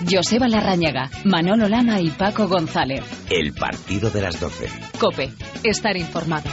Joseba Larrañaga, Manolo Lama y Paco González. El partido de las 12. COPE. Estar informado.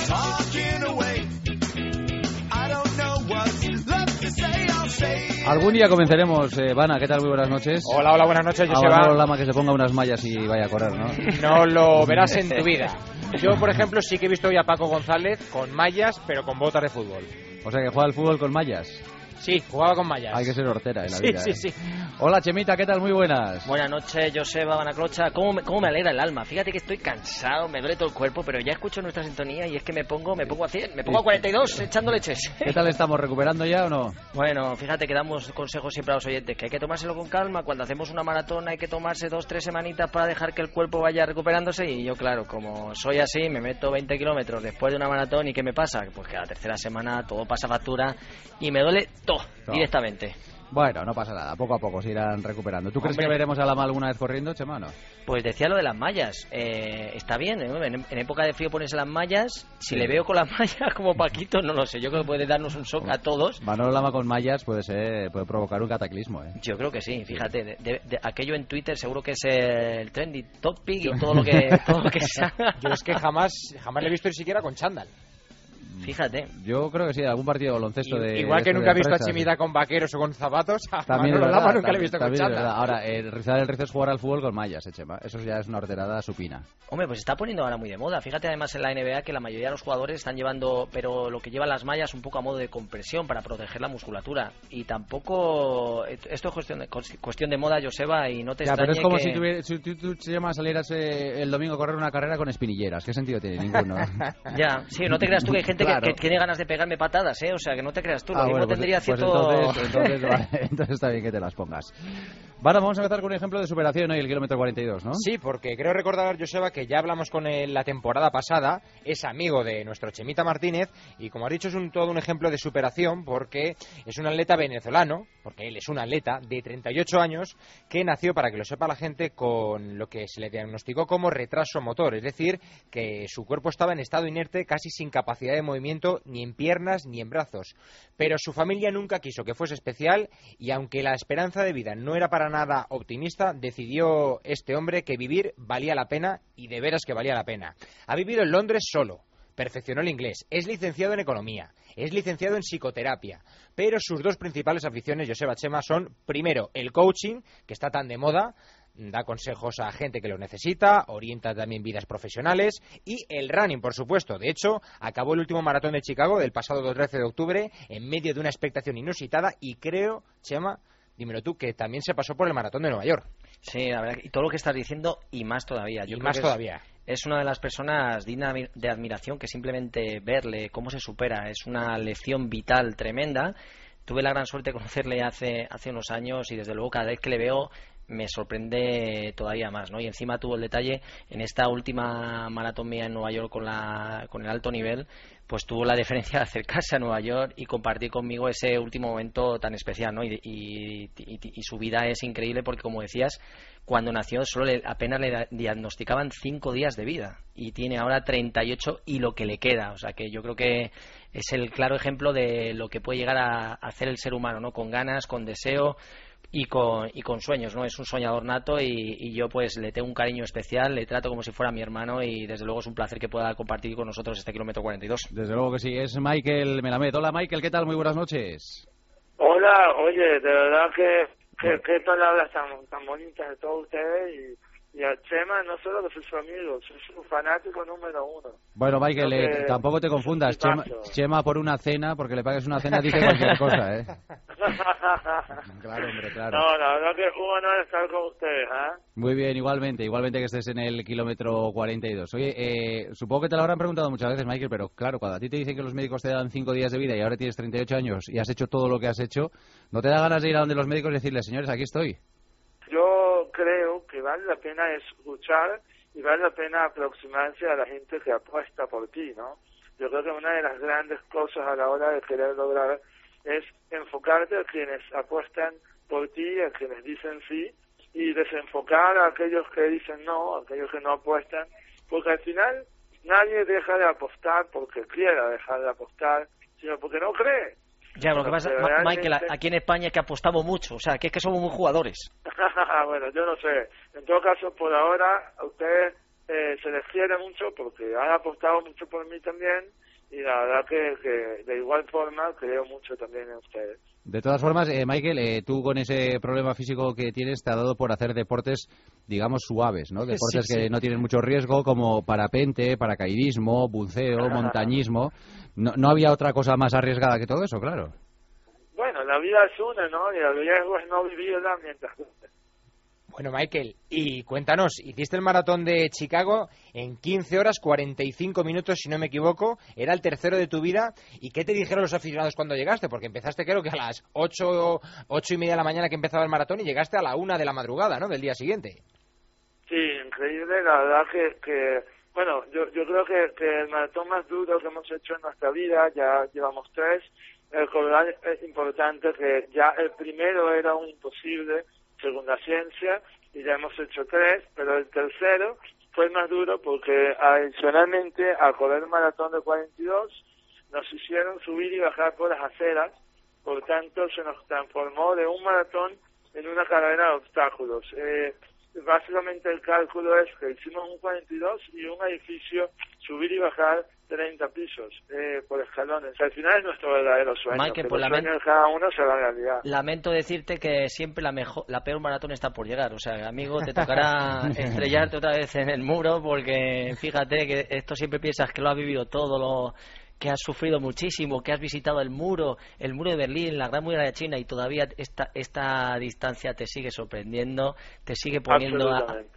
Algún día comenzaremos, Vana, ¿qué tal? Muy buenas noches. Hola, buenas noches, Joseba. Manolo Lama que se ponga unas mallas y vaya a correr, ¿no? No lo verás en tu vida. Yo, por ejemplo, sí que he visto hoy a Paco González con mallas, pero con botas de fútbol. O sea, que juega al fútbol con mallas. Sí, jugaba con mallas. Hay que ser hortera en la vida. Sí. Hola, Chemita, ¿qué tal? Muy buenas. Buenas noches, Joseba, Banaclocha. ¿Cómo me alegra el alma? Fíjate que estoy cansado, me duele todo el cuerpo, pero ya escucho nuestra sintonía y es que me pongo a 100, me pongo a 42 echando leches. ¿Qué tal estamos? ¿Recuperando ya o no? Bueno, fíjate que damos consejos siempre a los oyentes, que hay que tomárselo con calma. Cuando hacemos una maratón hay que tomarse 2-3 semanitas para dejar que el cuerpo vaya recuperándose, y yo, claro, como soy así, me meto 20 kilómetros después de una maratón y ¿qué me pasa? Pues que a la tercera semana todo pasa factura y me duele todo directamente. Bueno, no pasa nada, poco a poco se irán recuperando. ¿Tú crees que veremos a Lama alguna vez corriendo, Chema, no? Pues decía lo de las mallas, está bien, en época de frío ponerse las mallas. Si le veo con las mallas como Paquito, no lo sé, yo creo que puede darnos un shock a todos. Manolo Lama con mallas puede provocar un cataclismo, ¿eh? Yo creo que sí, fíjate, de aquello en Twitter seguro que es el trendy topic y todo lo que sea. Yo es que jamás le he visto ni siquiera con chándal. Fíjate. Yo creo que sí, algún partido de baloncesto igual que nunca he visto a Chemita con vaqueros o con zapatos, a Manolo Lama nunca le he visto con chándal. Ahora, rizar el rizo es jugar al fútbol con mallas, Chema. Eso ya es una horterada supina. Hombre, pues se está poniendo ahora muy de moda. Fíjate además en la NBA que la mayoría de los jugadores están llevando, pero lo que llevan las mallas un poco a modo de compresión para proteger la musculatura. Y tampoco, esto es cuestión de moda, Joseba, y no te extrañe. Pero es como que... si tú Chema, salieras el domingo a correr una carrera con espinilleras. ¿Qué sentido tiene? Ninguno. Ya, sí, no te creas tú que hay gente claro. que tiene ganas de pegarme patadas, o sea, que no te creas tú, lo mismo bueno, tendría cierto... Entonces, vale, entonces está bien que te las pongas. Bueno, vamos a empezar con un ejemplo de superación hoy, el kilómetro 42, ¿no? Sí, porque creo recordar, Joseba, que ya hablamos con él la temporada pasada, es amigo de nuestro Chemita Martínez, y como has dicho, es todo un ejemplo de superación, porque es un atleta venezolano, porque él es un atleta de 38 años, que nació, para que lo sepa la gente, con lo que se le diagnosticó como retraso motor, es decir, que su cuerpo estaba en estado inerte, casi sin capacidad de movimiento, ni en piernas ni en brazos. Pero su familia nunca quiso que fuese especial, y aunque la esperanza de vida no era para nada optimista, decidió este hombre que vivir valía la pena, y de veras que valía la pena. Ha vivido en Londres solo, perfeccionó el inglés, es licenciado en economía, es licenciado en psicoterapia, pero sus dos principales aficiones, Joseba, Chema, son, primero, el coaching, que está tan de moda, da consejos a gente que lo necesita, orienta también vidas profesionales, y el running, por supuesto. De hecho, acabó el último maratón de Chicago del pasado 13 de octubre en medio de una expectación inusitada, y creo, Chema, dímelo tú, que también se pasó por el maratón de Nueva York. Sí, la verdad, y todo lo que estás diciendo, y más todavía. Yo creo que es una de las personas digna de admiración, que simplemente verle cómo se supera es una lección vital tremenda. Tuve la gran suerte de conocerle hace unos años, y desde luego cada vez que le veo me sorprende todavía más, ¿no? Y encima tuvo el detalle, en esta última maratón mía en Nueva York con el alto nivel, pues tuvo la deferencia de acercarse a Nueva York y compartir conmigo ese último momento tan especial, ¿no? Y su vida es increíble porque, como decías, cuando nació apenas le diagnosticaban 5 días de vida, y tiene ahora 38 y lo que le queda. O sea que yo creo que es el claro ejemplo de lo que puede llegar a hacer el ser humano, ¿no? Con ganas, con deseo y con sueños, ¿no? Es un soñador nato, y yo pues le tengo un cariño especial, le trato como si fuera mi hermano, y desde luego es un placer que pueda compartir con nosotros este kilómetro 42. Desde luego que sí. Es Michael Melamed. Hola, Michael, ¿qué tal? Muy buenas noches. Hola, oye, de verdad que palabras tan bonitas de todos ustedes, y a Chema no solo que soy su amigo, soy su fanático número 1. Bueno, Michael, tampoco te confundas. Chema por una cena, porque le pagues una cena, dice cualquier cosa, ¿eh? Claro, hombre, claro. No, la verdad que es un honor estar con ustedes, ¿eh? Muy bien, igualmente que estés en el kilómetro 42. Oye, supongo que te lo habrán preguntado muchas veces, Michael, pero claro, cuando a ti te dicen que los médicos te dan 5 días de vida y ahora tienes 38 años y has hecho todo lo que has hecho, ¿no te da ganas de ir a donde los médicos y decirles, señores, aquí estoy? Yo creo que vale la pena escuchar y vale la pena aproximarse a la gente que apuesta por ti, ¿no? Yo creo que una de las grandes cosas a la hora de querer lograr es enfocarte a quienes apuestan por ti, a quienes dicen sí, y desenfocar a aquellos que dicen no, a aquellos que no apuestan, porque al final nadie deja de apostar porque quiera dejar de apostar, sino porque no cree. Ya, lo que pasa, Michael, aquí en España es que apostamos mucho, o sea, que es que somos muy jugadores. Bueno, yo no sé. En todo caso, por ahora, a ustedes se les quiere mucho porque han apostado mucho por mí también y la verdad que de igual forma creo mucho también en ustedes. De todas formas, Michael, tú con ese problema físico que tienes te ha dado por hacer deportes, digamos, suaves, ¿no? Deportes que no tienen mucho riesgo, como parapente, paracaidismo, buceo, montañismo. No había otra cosa más arriesgada que todo eso, claro. Bueno, la vida es una, ¿no? Y el riesgo es no vivirla mientras... Bueno, Michael, y cuéntanos, hiciste el maratón de Chicago en 15 horas 45 minutos, si no me equivoco, era el tercero de tu vida, ¿y qué te dijeron los aficionados cuando llegaste? Porque empezaste creo que a las 8 y media de la mañana que empezaba el maratón y llegaste a la 1 de la madrugada, ¿no?, del día siguiente. Sí, increíble, la verdad que bueno, yo creo que el maratón más duro que hemos hecho en nuestra vida, ya llevamos 3, recordar es importante que ya el primero era un imposible, según la ciencia, y ya hemos hecho 3, pero el tercero fue el más duro porque adicionalmente a correr el maratón de 42 nos hicieron subir y bajar por las aceras, por tanto se nos transformó de un maratón en una carrera de obstáculos. Básicamente el cálculo es que hicimos un 42 y un edificio subir y bajar 30 pisos por escalones. Al final es nuestro verdadero sueño. Michael, que los sueños de cada uno se hagan realidad. Lamento decirte que siempre la peor maratón está por llegar. O sea, amigo, te tocará estrellarte otra vez en el muro porque fíjate que esto siempre piensas que lo has vivido todo, que has sufrido muchísimo, que has visitado el muro de Berlín, la Gran Muralla de China y todavía esta distancia te sigue sorprendiendo, te sigue poniendo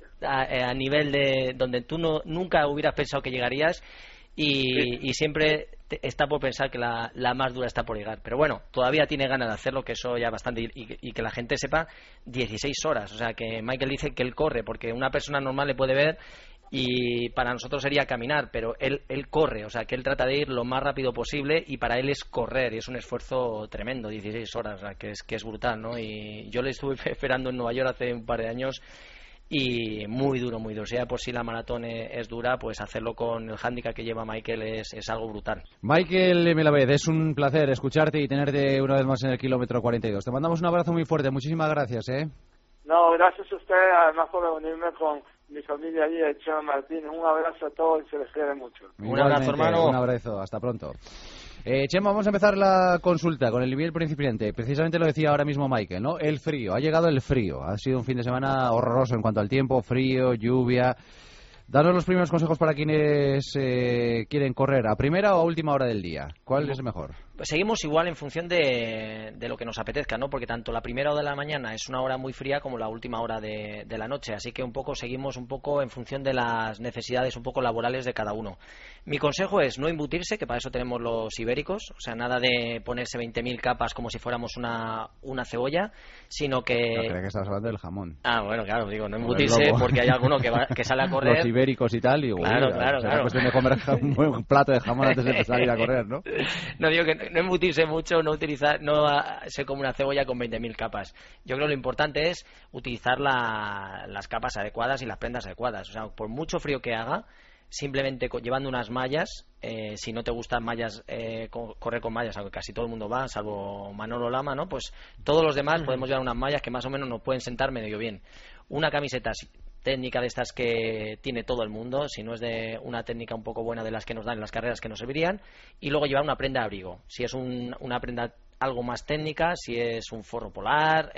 a nivel de donde tú nunca hubieras pensado que llegarías y siempre está por pensar que la más dura está por llegar. Pero bueno, todavía tiene ganas de hacerlo, que eso ya es bastante, y que la gente sepa 16 horas. O sea, que Michael dice que él corre, porque una persona normal le puede ver y para nosotros sería caminar, pero él corre, o sea, que él trata de ir lo más rápido posible y para él es correr, y es un esfuerzo tremendo, 16 horas, o sea, que es brutal, ¿no? Y yo le estuve esperando en Nueva York hace un par de años y muy duro, o sea, por si la maratón es dura, pues hacerlo con el hándicap que lleva Michael es algo brutal. Michael Melaved, es un placer escucharte y tenerte una vez más en el kilómetro 42. Te mandamos un abrazo muy fuerte, muchísimas gracias, No, gracias a ustedes, además por reunirme con mi familia allí de Chema Martínez. Un abrazo a todos y se les quiere mucho. Un abrazo, hermano. Un abrazo, hasta pronto. Chema, vamos a empezar la consulta con el nivel principiante. Precisamente lo decía ahora mismo Michael, ¿no? El frío, ha llegado el frío. Ha sido un fin de semana horroroso en cuanto al tiempo, frío, lluvia. Danos los primeros consejos para quienes quieren correr, ¿a primera o a última hora del día? ¿Cuál es el mejor? Pues seguimos igual en función de lo que nos apetezca, ¿no? Porque tanto la primera hora de la mañana es una hora muy fría como la última hora de la noche, así que seguimos un poco en función de las necesidades un poco laborales de cada uno. Mi consejo es no embutirse, que para eso tenemos los ibéricos, o sea, nada de ponerse 20.000 capas como si fuéramos una cebolla, sino que... No, creía que estabas hablando del jamón. Ah, bueno, claro, digo, no embutirse porque hay alguno que sale a correr... Los ibéricos y tal, y claro. Es cuestión de comer un plato de jamón antes de empezar a ir a correr, ¿no? No digo que no embutirse mucho, no ser como una cebolla con 20.000 capas. Yo creo que lo importante es utilizar las capas adecuadas y las prendas adecuadas. O sea, por mucho frío que haga, simplemente llevando unas mallas, si no te gustan mallas, correr con mallas, aunque casi todo el mundo va, salvo Manolo Lama, ¿no? Pues todos los demás podemos llevar unas mallas que más o menos nos pueden sentar medio bien. Una camiseta técnica de estas que tiene todo el mundo, si no es de una técnica un poco buena de las que nos dan en las carreras que nos servirían, y luego llevar una prenda de abrigo, si es una prenda algo más técnica, si es un forro polar,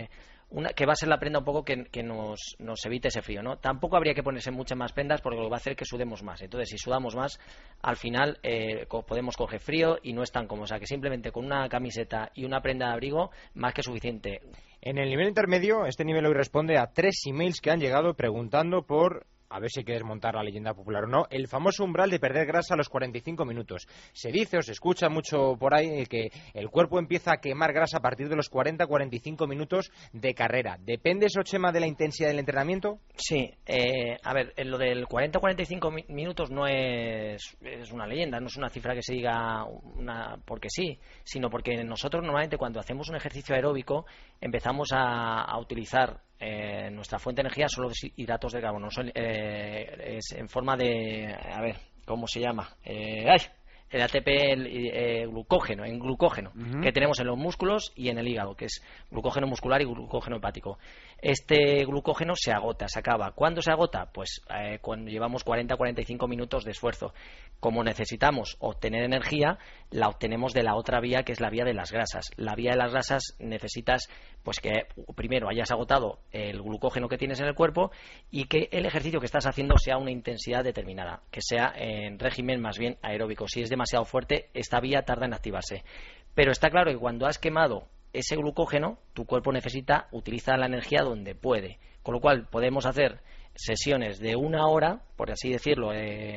que va a ser la prenda un poco que nos evite ese frío, ¿no? Tampoco habría que ponerse muchas más prendas porque lo va a hacer que sudemos más. Entonces, si sudamos más, al final podemos coger frío y no es tan cómodo. O sea, que simplemente con una camiseta y una prenda de abrigo, más que suficiente. En el nivel intermedio, este nivel hoy responde a 3 emails que han llegado preguntando por... a ver si hay que desmontar la leyenda popular o no, el famoso umbral de perder grasa a los 45 minutos. Se dice o se escucha mucho por ahí que el cuerpo empieza a quemar grasa a partir de los 40-45 minutos de carrera. ¿Depende eso, Chema, de la intensidad del entrenamiento? Sí, a ver, lo del 40-45 minutos no es una leyenda, no es una cifra que se diga porque sí, sino porque nosotros normalmente cuando hacemos un ejercicio aeróbico empezamos a utilizar nuestra fuente de energía son los hidratos de carbono, es en forma de, a ver, ¿cómo se llama? el ATP, el glucógeno, que tenemos en los músculos y en el hígado, que es glucógeno muscular y glucógeno hepático. Este glucógeno se agota, se acaba. ¿Cuándo se agota? Pues cuando llevamos 40-45 minutos de esfuerzo. Como necesitamos obtener energía, la obtenemos de la otra vía, que es la vía de las grasas. La vía de las grasas necesitas pues que primero hayas agotado el glucógeno que tienes en el cuerpo y que el ejercicio que estás haciendo sea una intensidad determinada, que sea en régimen más bien aeróbico. Si es demasiado fuerte, esta vía tarda en activarse. Pero está claro que cuando has quemado ese glucógeno, tu cuerpo necesita utilizar la energía donde puede. Con lo cual podemos hacer sesiones de 1 hora, por así decirlo,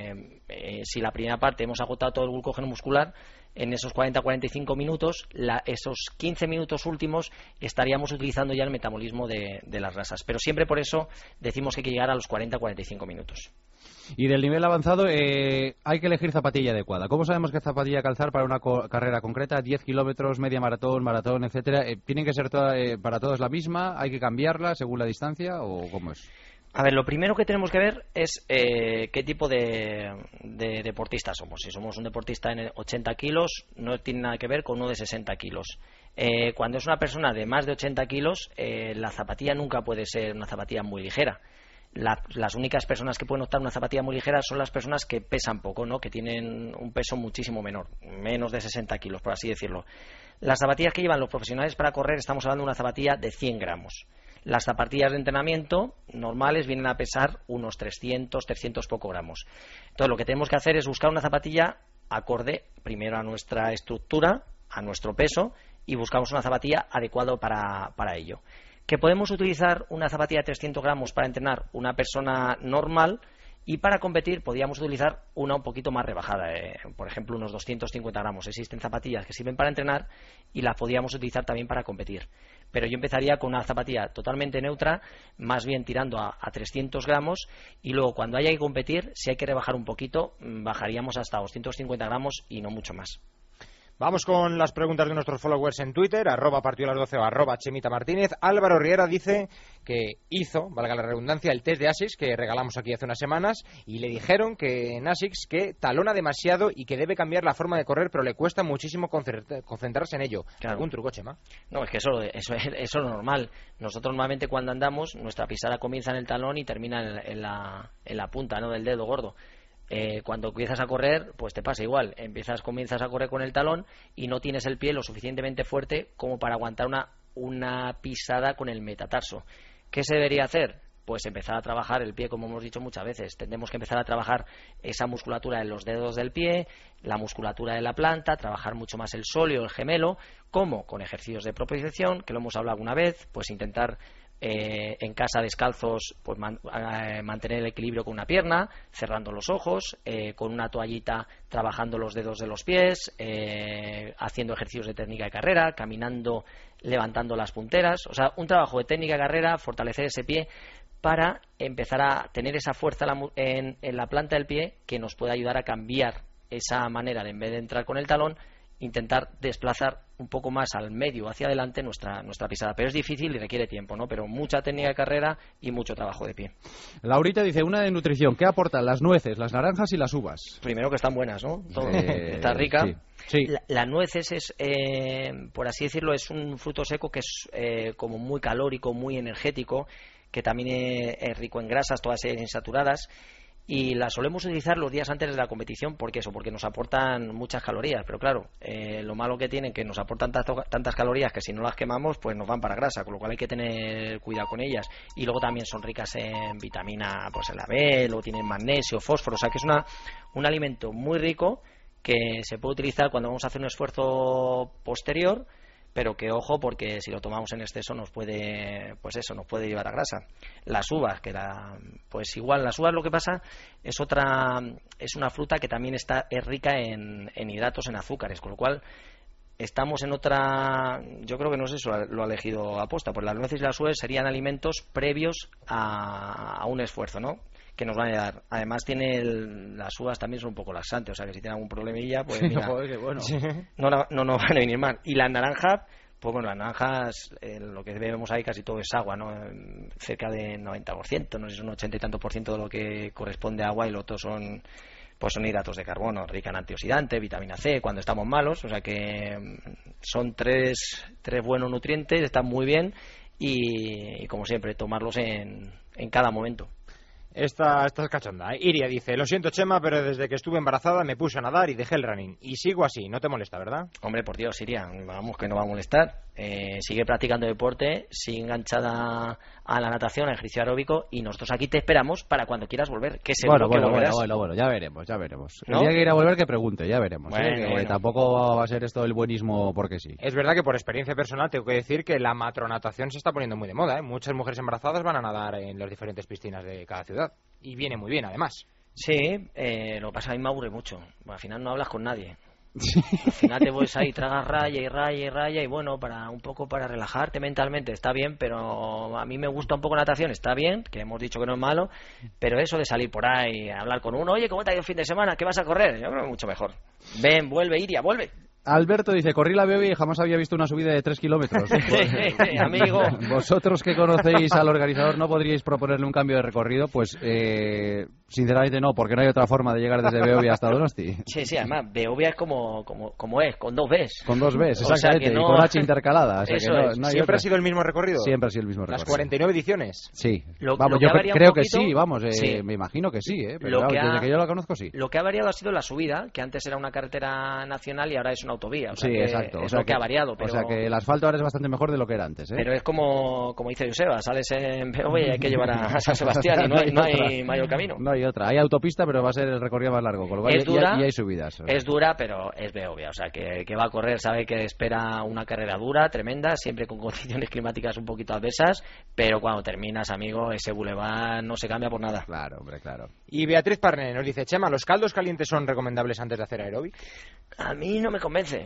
si la primera parte hemos agotado todo el glucógeno muscular, en esos 40-45 minutos, esos 15 minutos últimos estaríamos utilizando ya el metabolismo de las grasas. Pero siempre por eso decimos que hay que llegar a los 40-45 minutos. Y del nivel avanzado hay que elegir zapatilla adecuada. ¿Cómo sabemos qué zapatilla calzar para una carrera concreta? 10 kilómetros, media maratón, etcétera. ¿Tienen que ser para todos la misma? ¿Hay que cambiarla según la distancia o cómo es? A ver, lo primero que tenemos que ver es qué tipo de deportista somos. Si somos un deportista en 80 kilos, no tiene nada que ver con uno de 60 kilos. Cuando es una persona de más de 80 kilos, la zapatilla nunca puede ser una zapatilla muy ligera. Las únicas personas que pueden optar una zapatilla muy ligera son las personas que pesan poco, ¿no? Que tienen un peso muchísimo menor, menos de 60 kilos, por así decirlo. Las zapatillas que llevan los profesionales para correr, estamos hablando de una zapatilla de 100 gramos. Las zapatillas de entrenamiento normales vienen a pesar unos 300 poco gramos. Entonces lo que tenemos que hacer es buscar una zapatilla acorde primero a nuestra estructura, a nuestro peso, y buscamos una zapatilla adecuada para ello. Que podemos utilizar una zapatilla de 300 gramos para entrenar una persona normal, y para competir podríamos utilizar una un poquito más rebajada, por ejemplo unos 250 gramos. Existen zapatillas que sirven para entrenar y las podríamos utilizar también para competir. Pero yo empezaría con una zapatilla totalmente neutra, más bien tirando a 300 gramos, y luego cuando haya que competir, si hay que rebajar un poquito, bajaríamos hasta 250 gramos y no mucho más. Vamos con las preguntas de nuestros followers en Twitter, @partidolas12 o @Chemita Martínez. Álvaro Riera dice que hizo, valga la redundancia, el test de ASICS que regalamos aquí hace unas semanas, y le dijeron que en ASICS que talona demasiado y que debe cambiar la forma de correr, pero le cuesta muchísimo concentrarse en ello. Claro. ¿Algún truco, Chema? No, es que eso es lo normal. Nosotros normalmente cuando andamos, nuestra pisada comienza en el talón y termina en la punta, ¿no?, del dedo gordo. Cuando empiezas a correr, pues te pasa igual. Comienzas a correr con el talón y no tienes el pie lo suficientemente fuerte como para aguantar una pisada con el metatarso. ¿Qué se debería hacer? Pues empezar a trabajar el pie, como hemos dicho muchas veces. Tendremos que empezar a trabajar esa musculatura en los dedos del pie, la musculatura de la planta, trabajar mucho más el sóleo, el gemelo. ¿Cómo? Con ejercicios de propiocepción, que lo hemos hablado alguna vez, pues intentar en casa descalzos, pues mantener el equilibrio con una pierna, cerrando los ojos, con una toallita trabajando los dedos de los pies, haciendo ejercicios de técnica de carrera, caminando, levantando las punteras. O sea, un trabajo de técnica de carrera, fortalecer ese pie para empezar a tener esa fuerza en la planta del pie que nos puede ayudar a cambiar esa manera de, en vez de entrar con el talón, intentar desplazar un poco más al medio, hacia adelante, nuestra pisada. Pero es difícil y requiere tiempo, ¿no? Pero mucha técnica de carrera y mucho trabajo de pie. Laurita dice, una de nutrición, ¿qué aportan las nueces, las naranjas y las uvas? Primero que están buenas, ¿no? Todo. Está rica. Sí. Las nueces es, por así decirlo, es un fruto seco que es como muy calórico, muy energético, que también es rico en grasas, todas ellas insaturadas. Y las solemos utilizar los días antes de la competición. ¿Por qué eso? Porque nos aportan muchas calorías. Pero claro, lo malo que tienen que nos aportan tantas calorías que si no las quemamos, pues nos van para grasa. Con lo cual hay que tener cuidado con ellas. Y luego también son ricas en vitamina, pues en la B, luego tienen magnesio, fósforo. O sea que es un alimento muy rico que se puede utilizar cuando vamos a hacer un esfuerzo posterior. Pero que ojo, porque si lo tomamos en exceso nos puede llevar a grasa. Las uvas, pues igual, las uvas lo que pasa es una fruta que también es rica en hidratos, en azúcares, con lo cual estamos en otra, yo creo que no sé si lo ha elegido aposta, pues las nueces y las uvas serían alimentos previos a un esfuerzo, ¿no?, que nos van a dar. Además las uvas también son un poco laxantes, o sea que si tienen algún problemilla, pues mira, joder, qué bueno. no van a venir mal. Y las naranjas, pues bueno, las naranjas, lo que vemos ahí casi todo es agua, ¿no? Cerca de 90%, no sé si es un 80 y tanto % de lo que corresponde a agua, y lo otro son pues son hidratos de carbono, rica en antioxidantes, vitamina C, cuando estamos malos, o sea que son tres buenos nutrientes, están muy bien y como siempre, tomarlos en cada momento. Esta es cachonda, ¿eh? Iria dice, lo siento Chema, pero desde que estuve embarazada me puse a nadar y dejé el running. Y sigo así, no te molesta, ¿verdad? Hombre, por Dios, Iria, vamos que no va a molestar. Sigue practicando deporte, sigue enganchada a la natación, al ejercicio aeróbico, y nosotros aquí te esperamos para cuando quieras volver, que seguro que volverás. Bueno, ya veremos. ¿No? El día que quiera volver que pregunte, ya veremos. Bueno. Tampoco va a ser esto el buenismo porque sí. Es verdad que por experiencia personal tengo que decir que la matronatación se está poniendo muy de moda, ¿eh? Muchas mujeres embarazadas van a nadar en las diferentes piscinas de cada ciudad. Y viene muy bien, además. Sí, lo que pasa es que a mí me aburre mucho. Al final no hablas con nadie. Al final te vuelves ahí, tragas raya y bueno, un poco para relajarte mentalmente está bien, pero a mí me gusta un poco natación, está bien, que hemos dicho que no es malo, pero eso de salir por ahí, hablar con uno, oye, ¿cómo te ha ido el fin de semana? ¿Qué vas a correr? Yo creo que mucho mejor. Ven, vuelve, Iria, vuelve. Alberto dice, corrí la Beovia y jamás había visto una subida de 3 kilómetros. Amigo. Vosotros que conocéis al organizador, ¿no podríais proponerle un cambio de recorrido? Pues, sinceramente no, porque no hay otra forma de llegar desde Beovia hasta Donosti. Sí, además, Beovia es como es, con 2 Bs. Con 2 Bs, exactamente, y con H intercalada. O sea no ¿Siempre ha sido el mismo recorrido? Siempre ha sido el mismo recorrido. ¿Las 49 ediciones? Sí. Yo creo que sí, me imagino que sí, pero desde que yo la conozco sí. Lo que ha variado ha sido la subida, que antes era una carretera nacional y ahora es una autovía. O sea, exacto. Es lo que ha variado. Pero... O sea que el asfalto ahora es bastante mejor de lo que era antes, ¿eh? Pero es como dice Joseba, sales en Beovia y hay que llevar a San Sebastián y no hay mayor camino. No hay otra. Hay autopista, pero va a ser el recorrido más largo, con lo cual es dura, y hay subidas. Es dura, pero es Beovia. O sea que va a correr, sabe que espera una carrera dura, tremenda, siempre con condiciones climáticas un poquito adversas, pero cuando terminas, amigo, ese bulevar no se cambia por nada. Claro, hombre, claro. Y Beatriz Parné nos dice, Chema, ¿los caldos calientes son recomendables antes de hacer aeróbic? A mí no me convence.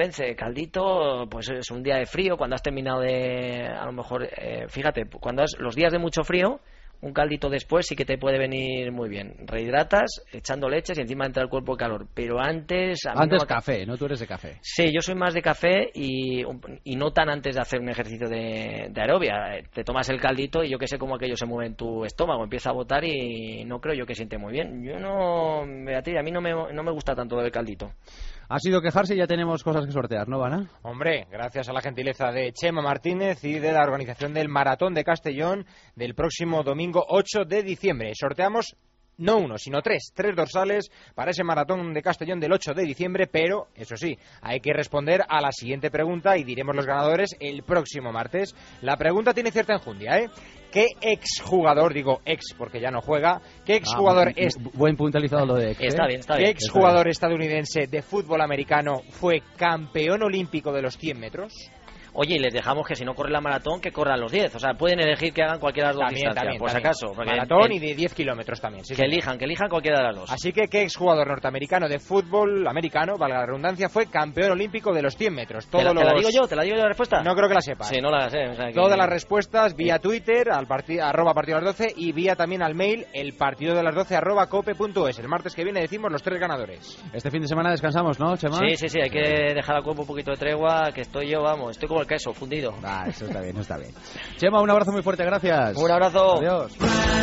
Caldito, pues es un día de frío, cuando has terminado a lo mejor, fíjate, cuando los días de mucho frío, un caldito después sí que te puede venir muy bien. Rehidratas, echando leches y encima entra el cuerpo de calor. Pero antes... café, ¿no? Tú eres de café. Sí, yo soy más de café y no tan antes de hacer un ejercicio de aerobia. Te tomas el caldito y yo que sé cómo aquello se mueve en tu estómago, empieza a botar y no creo yo que siente muy bien. Beatriz, a mí no me gusta tanto lo del caldito. Ha sido quejarse y ya tenemos cosas que sortear, ¿no, Vana? Hombre, gracias a la gentileza de Chema Martínez y de la organización del Maratón de Castellón del próximo domingo 8 de diciembre. Sorteamos no uno, sino tres dorsales para ese Maratón de Castellón del 8 de diciembre, pero, eso sí, hay que responder a la siguiente pregunta y diremos los ganadores el próximo martes. La pregunta tiene cierta enjundia, ¿eh? ¿Qué exjugador, digo ex porque ya no juega, qué exjugador buen puntualizado lo de ex, Está bien. ¿Qué exjugador estadounidense de fútbol americano fue campeón olímpico de los 100 metros? Oye, y les dejamos que si no corre la maratón, que corran los 10. O sea, pueden elegir que hagan cualquiera de las dos distancias, por si acaso. Maratón y de 10 kilómetros también. Sí, que elijan cualquiera de las dos. Así que, ¿qué exjugador norteamericano de fútbol americano, valga la redundancia, fue campeón olímpico de los 100 metros? ¿Te la digo yo la respuesta? No creo que la sepas. Sí, no la sé. O sea, Todas las respuestas vía Twitter, @partido de las 12, y vía también al mail, elpartidodelas12@cope.es. El martes que viene decimos los 3 ganadores. Este fin de semana descansamos, ¿no, Chema? Sí, hay que dejar al cuerpo un poquito de tregua, que estoy como el queso, fundido. Eso está bien. Chema, un abrazo muy fuerte, gracias. Un abrazo. Adiós.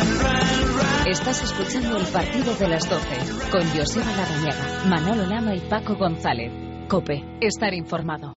Estás escuchando el Partido de las 12 con Joseba Larrañaga, Manolo Lama y Paco González. COPE, estar informado.